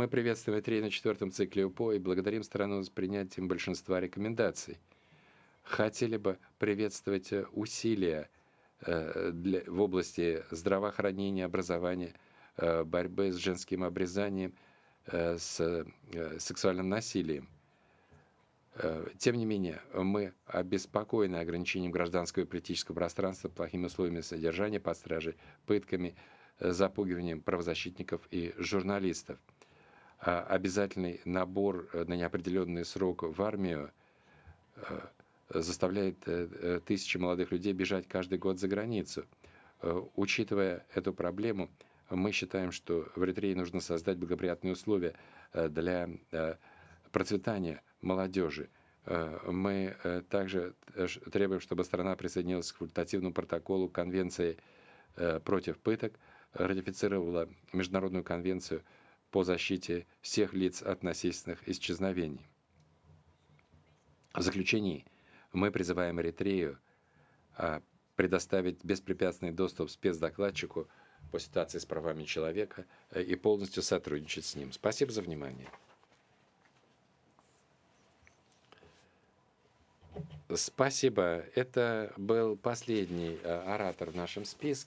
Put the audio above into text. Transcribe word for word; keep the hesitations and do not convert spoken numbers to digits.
Мы приветствуем Эритрей на четвертом цикле УПО и благодарим страну за принятием большинства рекомендаций. Хотели бы приветствовать э, усилия э, для, в области здравоохранения, образования, э, борьбы с женским обрезанием, э, с э, сексуальным насилием. Э, Тем не менее, мы обеспокоены ограничением гражданского и политического пространства, плохими условиями содержания под стражей, пытками, э, запугиванием правозащитников и журналистов. А обязательный набор э, на неопределенный срок в армию э, заставляет э, э, тысячи молодых людей бежать каждый год за границу. Э, Учитывая эту проблему, мы считаем, что в Эритрее нужно создать благоприятные условия э, для э, процветания молодежи. Э, Мы э, также э, ш- требуем, чтобы страна присоединилась к факультативному протоколу Конвенции э, против пыток, ратифицировала Международную конвенцию по защите всех лиц от насильственных исчезновений. В заключении мы призываем Эритрею а, предоставить беспрепятственный доступ спецдокладчику по ситуации с правами человека э, и полностью сотрудничать с ним. Спасибо за внимание. Спасибо. Это был последний э, оратор в нашем списке.